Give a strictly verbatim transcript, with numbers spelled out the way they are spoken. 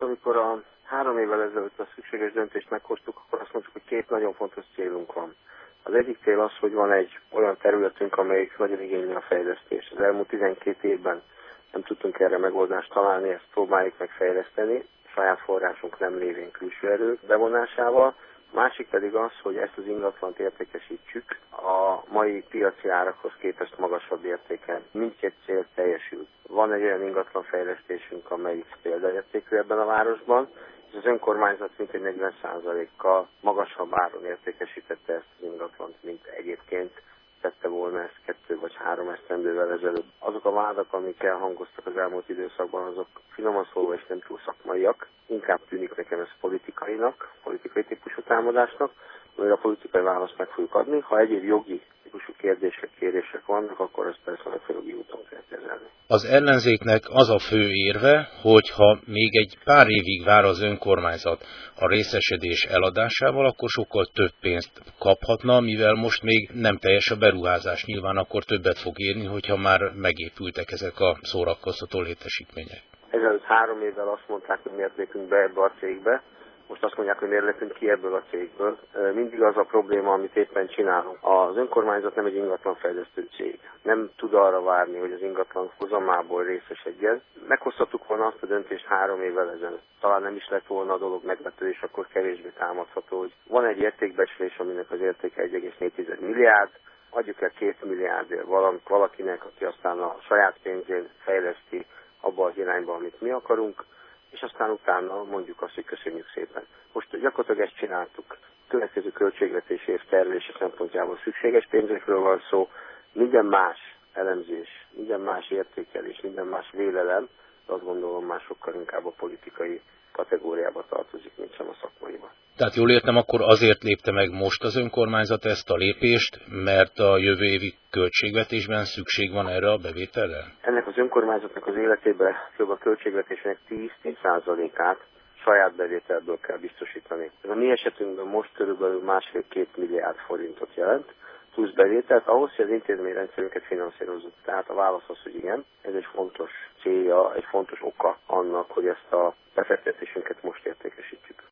Amikor a három évvel ezelőtt a szükséges döntést meghoztuk, akkor azt mondtuk, hogy két nagyon fontos célunk van. Az egyik cél az, hogy van egy olyan területünk, amelyik nagyon igényli a fejlesztést. Az elmúlt tizenkét évben nem tudtunk erre megoldást találni, ezt próbáljuk megfejleszteni, saját forrásunk nem lévén külső erők bevonásával. Másik pedig az, hogy ezt az ingatlant értékesítsük a mai piaci árakhoz képest magasabb értéken. Mindkét cél teljesül. Van egy olyan ingatlanfejlesztésünk, amelyik példaértékű ebben a városban, és az önkormányzat mintegy negyven százalékkal magasabb áron értékesítette ezt az ingatlant, mint egyébként tette volna ezt kettő vagy három esztendővel ezelőtt. Azok a vádak, amik elhangoztak az elmúlt időszakban, azok finoman szólva és nem túl szakmaiak. Inkább tűnik nekem ez politikainak, politikai típusú támadásnak, amire a politikai választ meg fogjuk adni. Ha egyéb jogi típusú kérdések, kérések vannak, akkor ezt persze a jogi úton kell kezelni. Az ellenzéknek az a fő érve, hogy ha még egy pár évig vár az önkormányzat a részesedés eladásával, akkor sokkal több pénzt kaphatna, mivel most még nem teljes a beruházás. Nyilván akkor többet fog érni, hogyha már megépültek ezek a szórakoztató létesítmények. Ezelőtt három évvel azt mondták, hogy miért lépünk be ebbe a cégbe. Most azt mondják, hogy miért lépünk ki ebből a cégből. Mindig az a probléma, amit éppen csinálunk. Az önkormányzat nem egy ingatlanfejlesztő cég. Nem tud arra várni, hogy az ingatlan hozamából részesedjen. Meghozhattuk volna azt a döntést három évvel ezelőtt. Talán nem is lett volna a dolog megvető, és akkor kevésbé támadható, hogy van egy értékbecslés, aminek az értéke egy egész négy milliárd, adjuk el két milliárdért valakinek, aki aztán a saját pénzén fejleszti abba az irányba, amit mi akarunk, és aztán utána mondjuk azt, hogy köszönjük szépen. Most gyakorlatilag ezt csináltuk. Következő költségvetési év tervelése szempontjából szükséges pénzekről van szó. Minden más elemzés, minden más értékelés, minden más vélelem, azt gondolom már sokkal inkább a politikai kategóriába tartozik, mint sem a szakmaiba. Tehát jól értem, akkor azért lépte meg most az önkormányzat ezt a lépést, mert a jövő évi költségvetésben szükség van erre a bevételre? Ennek az önkormányzatnak az életében kb. A költségvetésnek tíz százalékát saját bevételből kell biztosítani. Ez a mi esetünkben most körülbelül másfél-két milliárd forintot jelent, plusz bevételt, ahhoz, hogy az intézményrendszerünket finanszírozzuk. Tehát a válasz az, hogy igen, ez egy fontos célja, egy fontos oka annak, hogy ezt a befektetésünket most értékesítjük.